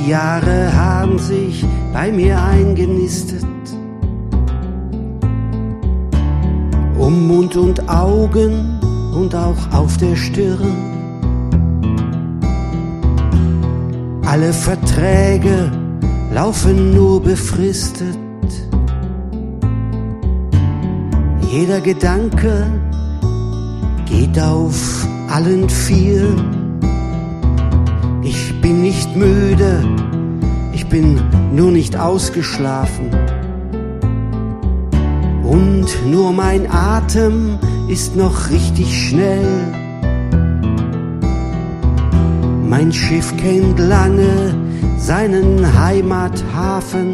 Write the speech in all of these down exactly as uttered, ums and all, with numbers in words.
Die Jahre haben sich bei mir eingenistet, um Mund und Augen und auch auf der Stirn. Alle Verträge laufen nur befristet. Jeder Gedanke geht auf allen Vieren. Ich bin nicht müde, ich bin nur nicht ausgeschlafen. Und nur mein Atem ist noch richtig schnell. Mein Schiff kennt lange seinen Heimathafen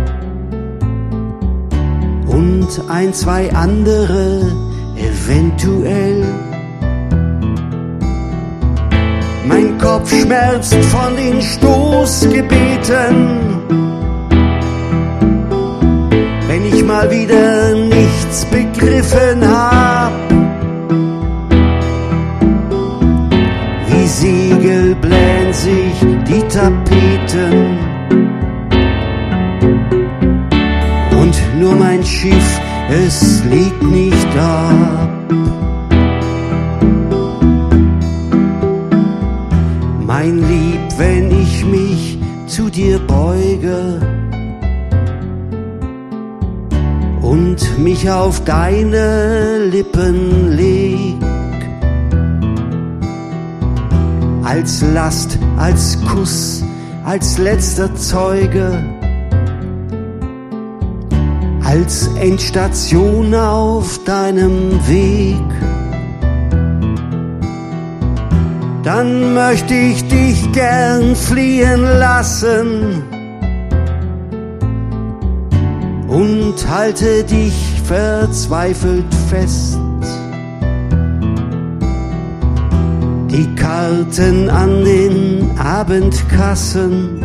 und ein, zwei andere eventuell. Mein Kopf schmerzt von den Stoßgebeten, wenn ich mal wieder nichts begriffen hab. Wie Segel blähen sich die Tapeten und nur mein Schiff, es liegt nicht ab. Mein Lieb, wenn ich mich zu dir beuge und mich auf deine Lippen leg, als Last, als Kuss, als letzter Zeuge, als Endstation auf deinem Weg, dann möchte ich dich gern fliehen lassen und halte dich verzweifelt fest. Die Karten an den Abendkassen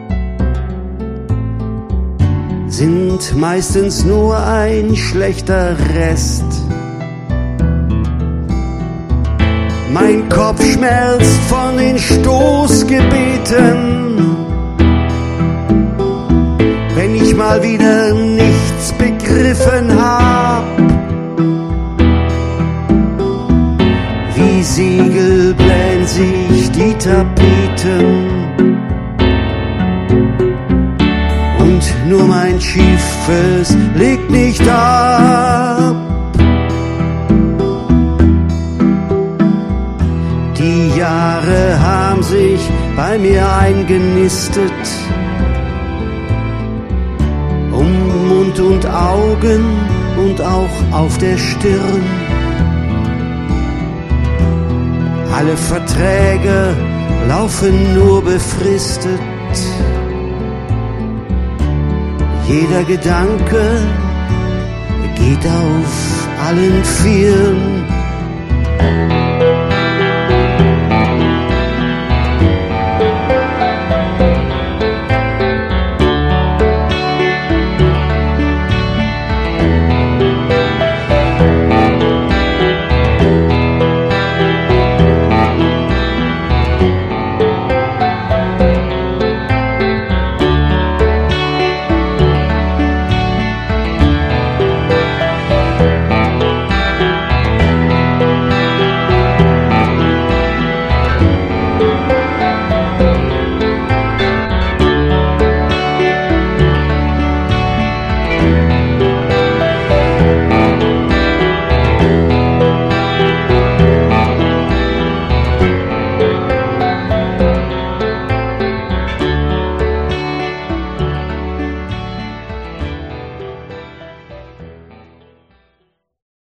sind meistens nur ein schlechter Rest. Mein Kopf schmerzt von den Stoßgebeten, wenn ich mal wieder nichts begriffen hab. Wie Segel blähen sich die Tapeten und nur mein Schiff, es legt nicht ab. Die Jahre haben sich bei mir eingenistet, um Mund und Augen und auch auf der Stirn. Alle Verträge laufen nur befristet. Jeder Gedanke geht auf allen Vieren.